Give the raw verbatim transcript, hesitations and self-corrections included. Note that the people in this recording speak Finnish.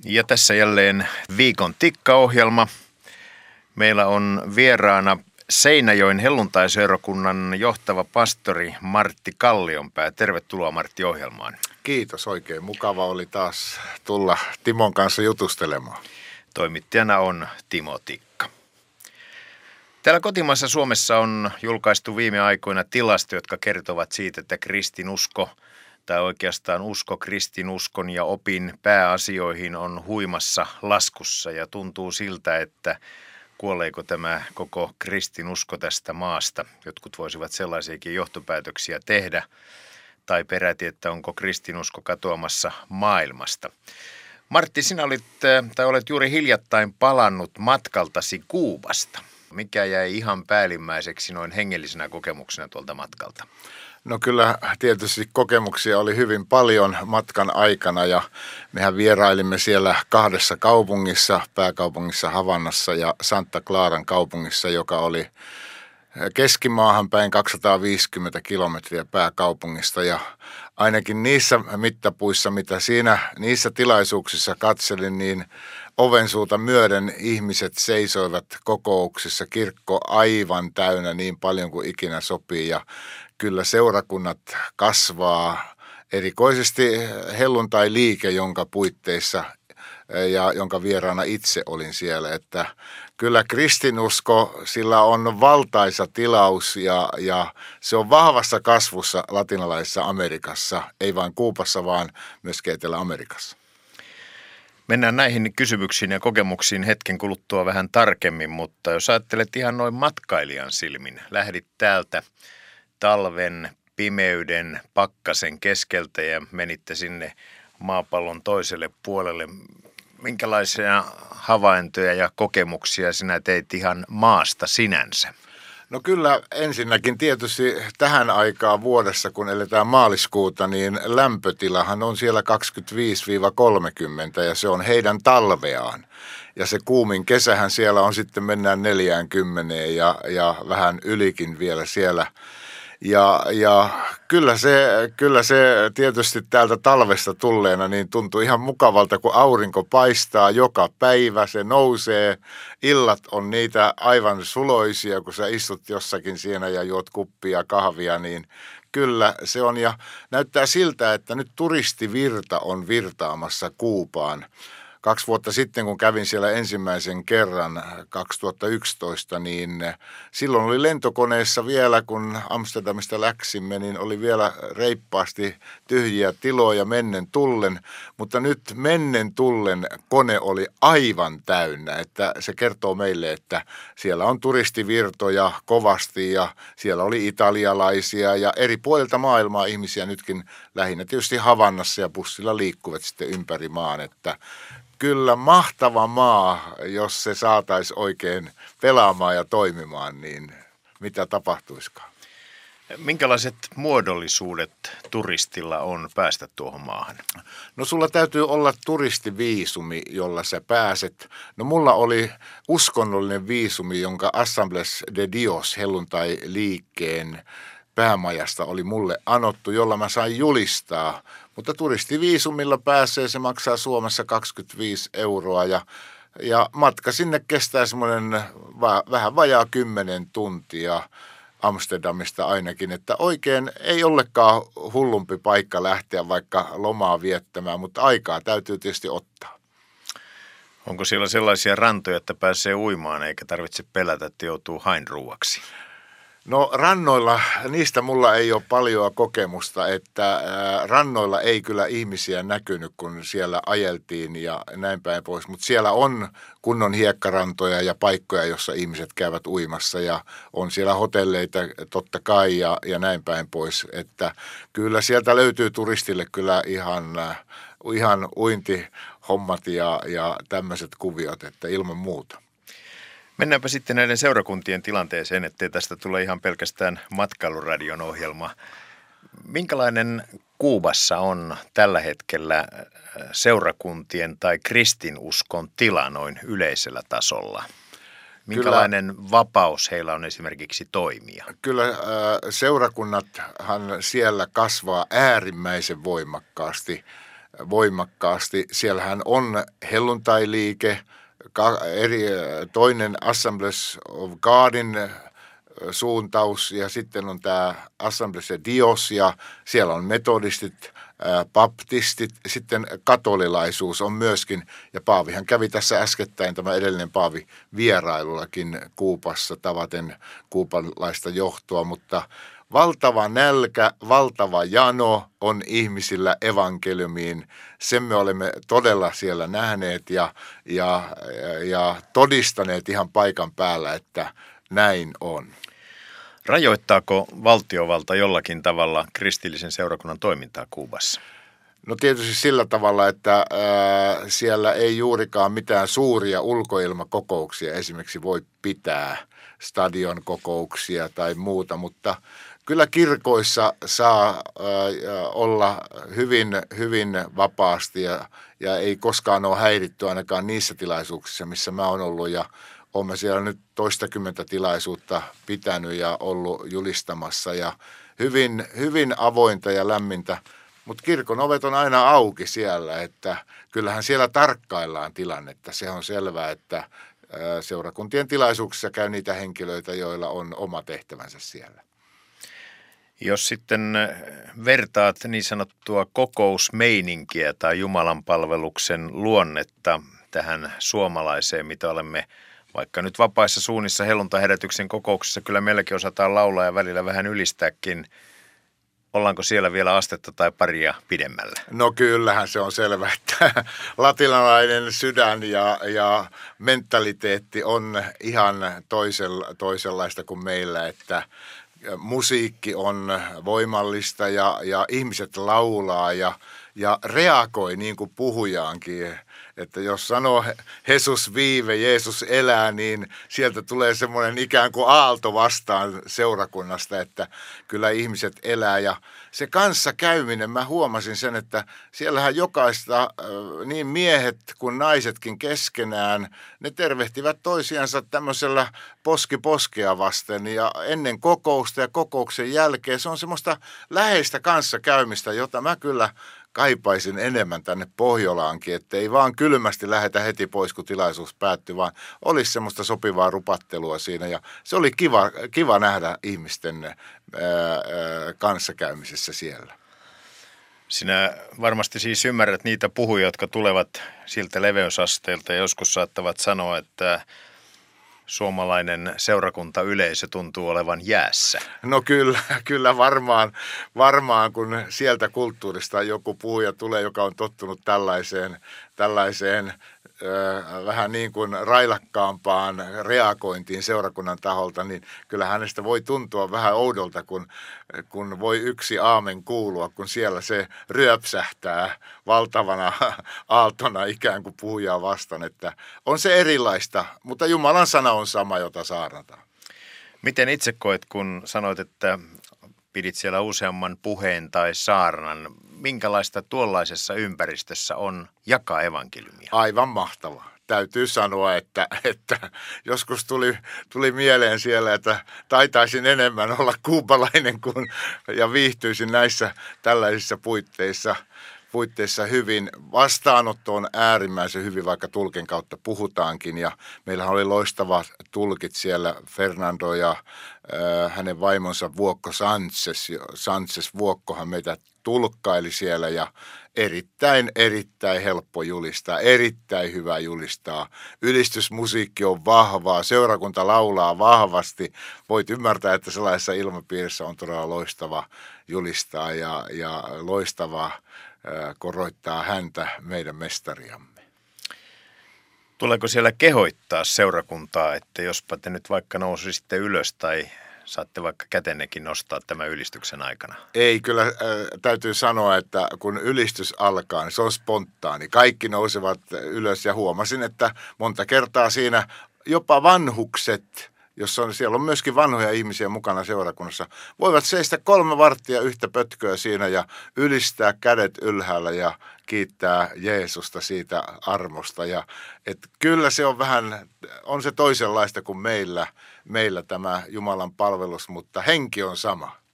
Ja tässä jälleen viikon tikkaohjelma. Meillä on vieraana Seinäjoen helluntaiseurakunnan johtava pastori Martti Kallionpää. Tervetuloa Martti ohjelmaan. Kiitos, oikein mukava oli taas tulla Timon kanssa jutustelemaan. Toimittajana on Timo Tikka. Täällä kotimaassa Suomessa on julkaistu viime aikoina tilasto, jotka kertovat siitä, että kristinusko tai oikeastaan usko kristinuskon ja opin pääasioihin on huimassa laskussa ja tuntuu siltä, että kuoleeko tämä koko kristinusko tästä maasta. Jotkut voisivat sellaisiakin johtopäätöksiä tehdä tai peräti, että onko kristinusko katoamassa maailmasta. Martti, sinä olit, tai olet juuri hiljattain palannut matkaltasi Kuubasta. Mikä jäi ihan päällimmäiseksi noin hengellisenä kokemuksena tuolta matkalta? No kyllä tietysti kokemuksia oli hyvin paljon matkan aikana ja mehän vierailimme siellä kahdessa kaupungissa, pääkaupungissa Havannassa ja Santa Claran kaupungissa, joka oli keskimaahan päin kaksisataaviisikymmentä kilometriä pääkaupungista ja ainakin niissä mittapuissa, mitä siinä niissä tilaisuuksissa katselin, niin ovensuuta myöden ihmiset seisoivat kokouksissa, kirkko aivan täynnä niin paljon kuin ikinä sopii ja kyllä seurakunnat kasvaa, erikoisesti helluntai-liike, jonka puitteissa ja jonka vieraana itse olin siellä, että kyllä kristinusko, sillä on valtaisa tilaus ja, ja se on vahvassa kasvussa latinalaisessa Amerikassa, ei vain Kuubassa, vaan myös Etelä-Amerikassa. Mennään näihin kysymyksiin ja kokemuksiin hetken kuluttua vähän tarkemmin, mutta jos ajattelet ihan noin matkailijan silmin, lähdit täältä talven, pimeyden, pakkasen keskeltä ja menitte sinne maapallon toiselle puolelle. Minkälaisia havaintoja ja kokemuksia sinä teit ihan maasta sinänsä? No kyllä ensinnäkin tietysti tähän aikaan vuodessa, kun eletään maaliskuuta, niin lämpötilahan on siellä kaksikymmentäviisi kolmekymmentä ja se on heidän talveaan. Ja se kuumin kesähän siellä on sitten mennään neljäänkymmentä ja, ja vähän ylikin vielä siellä. Ja, ja kyllä, se, kyllä se tietysti täältä talvesta tulleena niin tuntuu ihan mukavalta, kun aurinko paistaa joka päivä, se nousee. Illat on niitä aivan suloisia, kun sä istut jossakin siinä ja juot kuppia kahvia, niin kyllä se on. Ja näyttää siltä, että nyt turistivirta on virtaamassa Kuubaan. Kaksi vuotta sitten, kun kävin siellä ensimmäisen kerran kaksituhattayksitoista, niin silloin oli lentokoneessa vielä, kun Amsterdamista läksimme, niin oli vielä reippaasti tyhjiä tiloja mennen tullen. Mutta nyt mennen tullen kone oli aivan täynnä, että se kertoo meille, että siellä on turistivirtoja kovasti ja siellä oli italialaisia ja eri puolilta maailmaa ihmisiä nytkin lähinnä tietysti Havannassa ja bussilla liikkuvat sitten ympäri maan, että kyllä mahtava maa, jos se saataisiin oikein pelaamaan ja toimimaan, niin mitä tapahtuisikaan? Minkälaiset muodollisuudet turistilla on päästä tuohon maahan? No sulla täytyy olla turistiviisumi, jolla sä pääset. No mulla oli uskonnollinen viisumi, jonka Assemblés de Dios helluntai-liikkeen päämajasta oli mulle anottu, jolla mä sain julistaa. Mutta turistiviisumilla pääsee, se maksaa Suomessa kaksikymmentäviisi euroa ja, ja matka sinne kestää semmoinen va, vähän vajaa kymmenen tuntia Amsterdamista ainakin, että oikein ei ollekaan hullumpi paikka lähteä vaikka lomaa viettämään, mutta aikaa täytyy tietysti ottaa. Onko siellä sellaisia rantoja, että pääsee uimaan eikä tarvitse pelätä, että joutuu hainruuaksi? No rannoilla, niistä mulla ei ole paljon kokemusta, että rannoilla ei kyllä ihmisiä näkynyt, kun siellä ajeltiin ja näin päin pois. Mutta siellä on kunnon hiekkarantoja ja paikkoja, jossa ihmiset käyvät uimassa ja on siellä hotelleita totta kai ja, ja näin päin pois. Että kyllä sieltä löytyy turistille kyllä ihan, ihan uintihommat ja, ja tämmöiset kuviot, että ilman muuta. Mennäänpä sitten näiden seurakuntien tilanteeseen, ettei tästä tule ihan pelkästään matkailuradion ohjelma. Minkälainen Kuubassa on tällä hetkellä seurakuntien tai kristinuskon tila noin yleisellä tasolla? Minkälainen kyllä, vapaus heillä on esimerkiksi toimia? Kyllä äh, seurakunnathan siellä kasvaa äärimmäisen voimakkaasti. voimakkaasti. Siellähän on helluntailiike, eri, toinen Assemblies of Godin suuntaus ja sitten on tämä Assemblies of Dios ja siellä on metodistit, baptistit, sitten katolilaisuus on myöskin, ja Paavihan kävi tässä äskettäin, tämä edellinen Paavi, vierailullakin Kuubassa tavaten kuupalaista johtoa, mutta valtava nälkä, valtava jano on ihmisillä evankeliumiin. Sen me olemme todella siellä nähneet ja, ja, ja todistaneet ihan paikan päällä, että näin on. Rajoittaako valtiovalta jollakin tavalla kristillisen seurakunnan toimintaa Kuubassa? No tietysti sillä tavalla, että ää, siellä ei juurikaan mitään suuria ulkoilmakokouksia esimerkiksi voi pitää, stadionkokouksia tai muuta, mutta kyllä kirkoissa saa ää, olla hyvin, hyvin vapaasti ja, ja ei koskaan ole häiritty ainakaan niissä tilaisuuksissa, missä mä oon ollut ja olen siellä nyt toistakymmentä tilaisuutta pitänyt ja ollut julistamassa ja hyvin, hyvin avointa ja lämmintä. Mutta kirkon ovet on aina auki siellä, että kyllähän siellä tarkkaillaan tilannetta. Se on selvää, että seurakuntien tilaisuuksissa käy niitä henkilöitä, joilla on oma tehtävänsä siellä. Jos sitten vertaat niin sanottua kokousmeininkiä tai Jumalan palveluksen luonnetta tähän suomalaiseen, mitä olemme vaikka nyt vapaissa suunnissa helluntaiherätyksen kokouksessa, kyllä meilläkin osataan laulaa ja välillä vähän ylistääkin. Ollaanko siellä vielä astetta tai paria pidemmällä? No kyllähän se on selvä, että latinalainen sydän ja, ja mentaliteetti on ihan toisella, toisenlaista kuin meillä, että musiikki on voimallista ja, ja ihmiset laulaa ja, ja reagoi niin kuin puhujaankin. Että jos sanoo Jesus vive, Jeesus elää, niin sieltä tulee semmoinen ikään kuin aalto vastaan seurakunnasta, että kyllä ihmiset elää. Ja se kanssakäyminen, mä huomasin sen, että siellähän jokaista, niin miehet kuin naisetkin keskenään, ne tervehtivät toisiansa tämmöisellä poski poskea vasten ja ennen kokousta ja kokouksen jälkeen. Se on semmoista läheistä kanssakäymistä, jota mä kyllä kaipaisin enemmän tänne Pohjolaankin, että ei vaan kylmästi lähetä heti pois, kun tilaisuus päättyi, vaan olisi semmoista sopivaa rupattelua siinä. Ja se oli kiva, kiva nähdä ihmisten ää, ää, kanssakäymisessä siellä. Sinä varmasti siis ymmärrät niitä puhujia, jotka tulevat siltä leveysasteelta ja joskus saattavat sanoa, että suomalainen seurakuntayleisö tuntuu olevan jäässä. No kyllä, kyllä varmaan, varmaan kun sieltä kulttuurista joku puhuja tulee, joka on tottunut tällaiseen, tällaiseen äh, vähän niin kuin railakkaampaan reagointiin seurakunnan taholta, niin kyllä hänestä voi tuntua vähän oudolta, kun, kun voi yksi aamen kuulua, kun siellä se ryöpsähtää valtavana aaltona ikään kuin puhujaa vastaan, että on se erilaista, mutta Jumalan sana on sama, jota saarnataan. Miten itse koet, kun sanoit, että pidit siellä useamman puheen tai saarnan, minkälaista tuollaisessa ympäristössä on jakaa evankeliumia? Aivan mahtavaa. Täytyy sanoa, että, että joskus tuli, tuli mieleen siellä, että taitaisin enemmän olla kuupalainen kuin, ja viihtyisin näissä tällaisissa puitteissa. puitteissa hyvin. Vastaanotto on äärimmäisen hyvin, vaikka tulkin kautta puhutaankin. Ja meillähän oli loistavat tulkit siellä, Fernando ja äh, hänen vaimonsa Vuokko Sanchez. Sanchez Vuokkohan meitä tulkkaili siellä ja erittäin, erittäin helppo julistaa, erittäin hyvä julistaa. Ylistysmusiikki on vahvaa, seurakunta laulaa vahvasti. Voit ymmärtää, että sellaisessa ilmapiirissä on todella loistava julistaa ja, ja loistava koroittaa häntä, meidän mestariamme. Tuleeko siellä kehoittaa seurakuntaa, että jospa te nyt vaikka nousisitte ylös tai saatte vaikka kätennekin nostaa tämän ylistyksen aikana? Ei, kyllä äh, täytyy sanoa, että kun ylistys alkaa, niin se on spontaani. Kaikki nousevat ylös ja huomasin, että monta kertaa siinä jopa vanhukset, jos on, siellä on myöskin vanhoja ihmisiä mukana seurakunnassa, voivat seistä kolme varttia yhtä pötköä siinä ja ylistää kädet ylhäällä ja kiittää Jeesusta siitä armosta. Ja, et kyllä se on vähän, on se toisenlaista kuin meillä, meillä tämä Jumalan palvelus, mutta henki on sama.